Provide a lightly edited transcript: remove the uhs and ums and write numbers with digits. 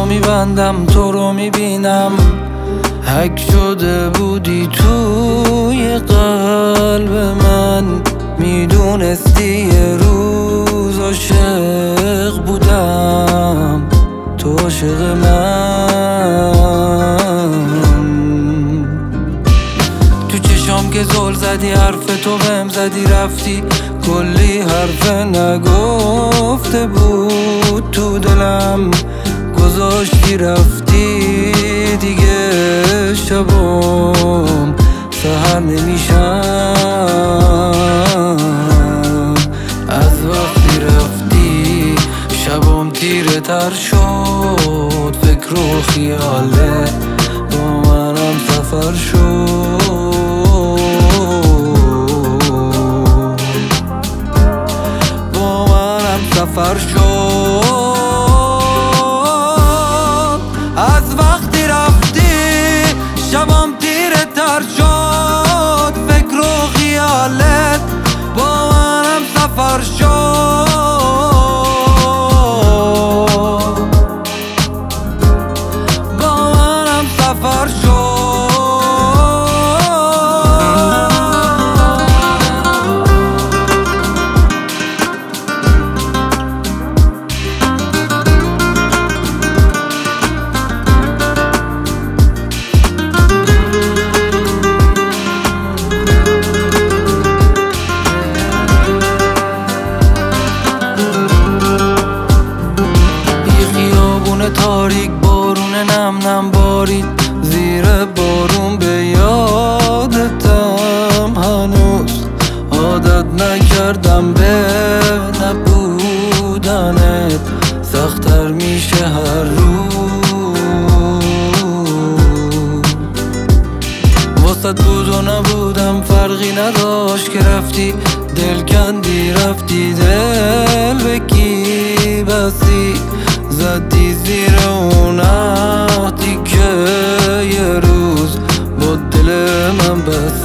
رو میبندم تو رو میبینم، حک شده بودی توی قلب من. میدونستی یه روز عاشق بودم، تو عاشق من. تو چشام که زل زدی، حرف تو بهم زدی، رفتی کلی حرف نگفته بود تو دلم، گذاشتی رفتی دیگه. شبام سحر نمیشم از وقتی رفتی، شبام تیره تر شد، فکر و خیاله با منم سفر شد، با منم سفر شد. از وقتی رفتی شبام تیره تر شد، فکر و خیالت با منم سفر شد، با منم سفر شد. تاریک بارون نم نم بارید، زیر بارون به یادتم هنوز. عادت نکردم به نبودنت، سخت‌تر میشه هر روز. واسه بود و نبودم فرقی نداشت که رفتی، دل کندی رفتی، دل به کی بستی، زدی زیر اون عهدی که یه روز با دل من بستی.